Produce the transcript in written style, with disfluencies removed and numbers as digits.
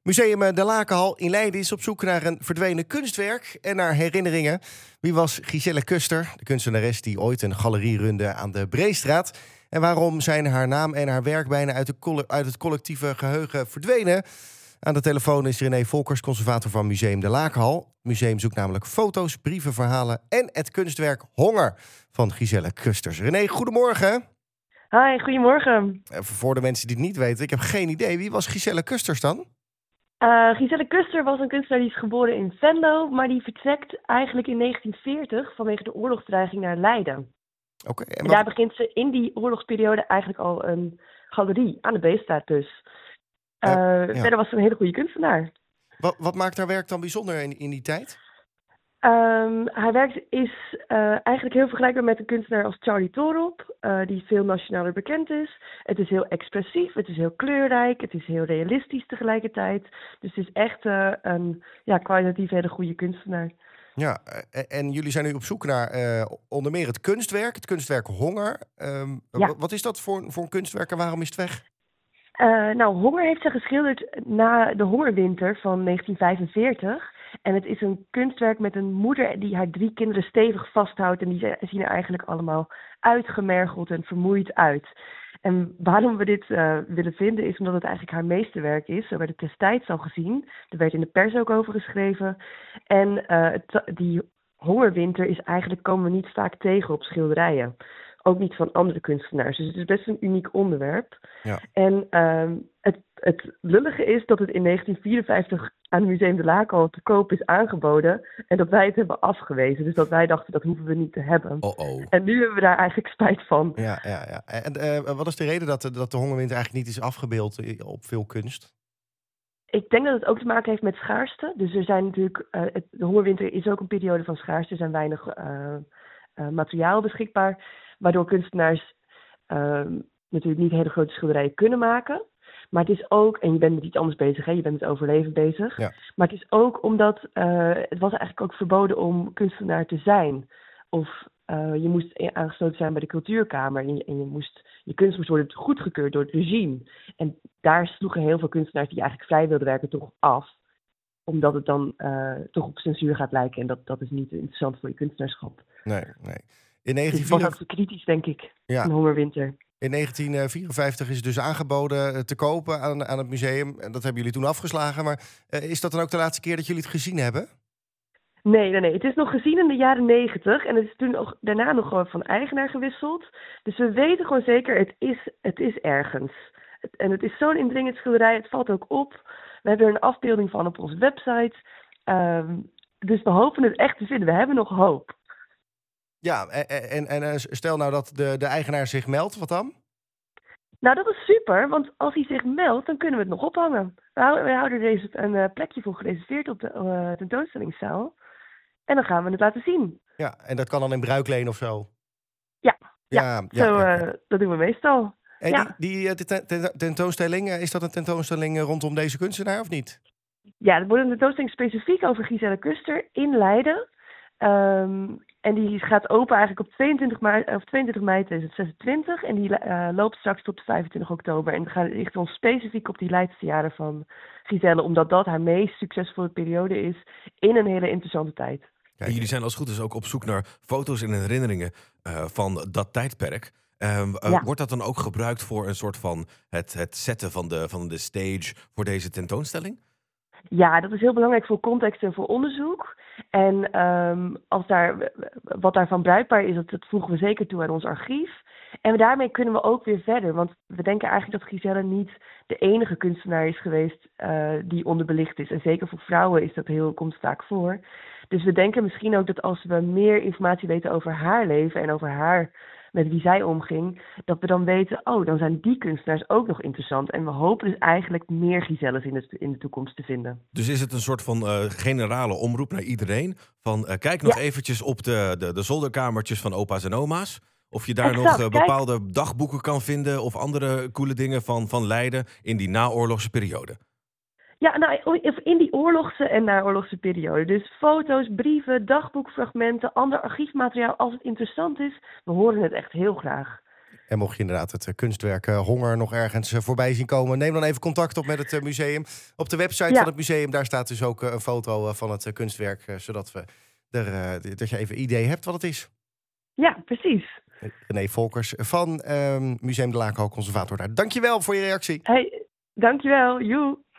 Museum De Lakenhal in Leiden is op zoek naar een verdwenen kunstwerk en naar herinneringen. Wie was Giselle Custer, de kunstenares die ooit een galerie runde aan de Breestraat? En waarom zijn haar naam en haar werk bijna uit het collectieve geheugen verdwenen? Aan de telefoon is René Volkers, conservator van Museum De Lakenhal. Het museum zoekt namelijk foto's, brieven, verhalen en het kunstwerk Honger van Giselle Custers. René, goedemorgen. Hi, goedemorgen. Voor de mensen die het niet weten, ik heb geen idee. Wie was Giselle Custers dan? Giselle Custer was een kunstenaar die is geboren in Venlo, maar die vertrekt eigenlijk in 1940 vanwege de oorlogsdreiging naar Leiden. Oké. En daar begint ze in die oorlogsperiode eigenlijk al een galerie aan de Beestraat dus. Verder was ze een hele goede kunstenaar. Wat maakt haar werk dan bijzonder in die tijd? Haar werk is eigenlijk heel vergelijkbaar met een kunstenaar als Charlie Torop, die veel nationaler bekend is. Het is heel expressief, het is heel kleurrijk, het is heel realistisch tegelijkertijd. Dus het is echt een kwalitatief hele goede kunstenaar. Ja, en jullie zijn nu op zoek naar onder meer het kunstwerk Honger. Wat is dat voor een kunstwerk en waarom is het weg? Honger heeft ze geschilderd na de hongerwinter van 1945. En het is een kunstwerk met een moeder die haar 3 kinderen stevig vasthoudt. En die zien er eigenlijk allemaal uitgemergeld en vermoeid uit. En waarom we dit willen vinden is omdat het eigenlijk haar meesterwerk is. Zo werd het destijds al gezien. Er werd in de pers ook over geschreven. En die hongerwinter komen we niet vaak tegen op schilderijen. Ook niet van andere kunstenaars. Dus het is best een uniek onderwerp. Ja. En het lullige is dat het in 1954 aan het Museum De Lakenhal te koop is aangeboden. En dat wij het hebben afgewezen. Dus dat wij dachten, dat hoeven we niet te hebben. Oh. En nu hebben we daar eigenlijk spijt van. Ja. En wat is de reden dat de hongerwinter eigenlijk niet is afgebeeld op veel kunst? Ik denk dat het ook te maken heeft met schaarste. Dus er zijn natuurlijk, de hongerwinter is ook een periode van schaarste. Er zijn weinig materiaal beschikbaar. Waardoor kunstenaars natuurlijk niet hele grote schilderijen kunnen maken. Maar het is ook, en je bent met iets anders bezig, hè? Je bent met overleven bezig. Ja. Maar het is ook omdat het was eigenlijk ook verboden om kunstenaar te zijn. Of je moest aangesloten zijn bij de cultuurkamer. En je kunst moest worden goedgekeurd door het regime. En daar sloegen heel veel kunstenaars die eigenlijk vrij wilden werken toch af. Omdat het dan toch op censuur gaat lijken. En dat is niet interessant voor je kunstenaarschap. Nee. Dus het was ook zo kritisch, denk ik, Ja. een hongerwinter. In 1954 is het dus aangeboden te kopen aan het museum. En dat hebben jullie toen afgeslagen. Maar is dat dan ook de laatste keer dat jullie het gezien hebben? Nee. Het is nog gezien in de jaren 90. En het is toen ook daarna nog gewoon van eigenaar gewisseld. Dus we weten gewoon zeker, het is ergens. En het is zo'n indringend schilderij. Het valt ook op. We hebben er een afbeelding van op onze website. Dus we hopen het echt te vinden. We hebben nog hoop. Ja, en stel nou dat de eigenaar zich meldt, wat dan? Nou, dat is super, want als hij zich meldt, dan kunnen we het nog ophangen. We houden een plekje voor gereserveerd op de tentoonstellingszaal. En dan gaan we het laten zien. Ja, en dat kan dan in bruikleen of zo? Ja. Dat doen we meestal. En die tentoonstelling, is dat een tentoonstelling rondom deze kunstenaar of niet? Ja, dat wordt een tentoonstelling specifiek over Giselle Custer in Leiden. En die gaat open eigenlijk op 22 mei 2026. En die loopt straks tot 25 oktober. En we richten ons specifiek op die Leidse jaren van Giselle. Omdat dat haar meest succesvolle periode is in een hele interessante tijd. Ja, jullie zijn als het goed is ook op zoek naar foto's en herinneringen van dat tijdperk. Wordt dat dan ook gebruikt voor een soort van het zetten van de stage voor deze tentoonstelling? Ja, dat is heel belangrijk voor context en voor onderzoek. En wat daarvan bruikbaar is, dat voegen we zeker toe aan ons archief. En daarmee kunnen we ook weer verder. Want we denken eigenlijk dat Giselle niet de enige kunstenaar is geweest die onderbelicht is. En zeker voor vrouwen komt het vaak voor. Dus we denken misschien ook dat als we meer informatie weten over haar leven en over haar, met wie zij omging, dat we dan weten, dan zijn die kunstenaars ook nog interessant. En we hopen dus eigenlijk meer Giselles in de toekomst te vinden. Dus is het een soort van generale omroep naar iedereen? Van kijk nog eventjes op de zolderkamertjes van opa's en oma's. Of je daar nog bepaalde dagboeken kan vinden of andere coole dingen van Leiden in die naoorlogse periode. Ja, nou, in die oorlogse en naoorlogse periode. Dus foto's, brieven, dagboekfragmenten, ander archiefmateriaal. Als het interessant is, we horen het echt heel graag. En mocht je inderdaad het kunstwerk Honger nog ergens voorbij zien komen, neem dan even contact op met het museum. Op de website van het museum, daar staat dus ook een foto van het kunstwerk, zodat dat je even een idee hebt wat het is. Ja, precies. René Volkers van Museum de Lakenhal Conservator daar. Dankjewel voor je reactie. Hey, dankjewel. Joe.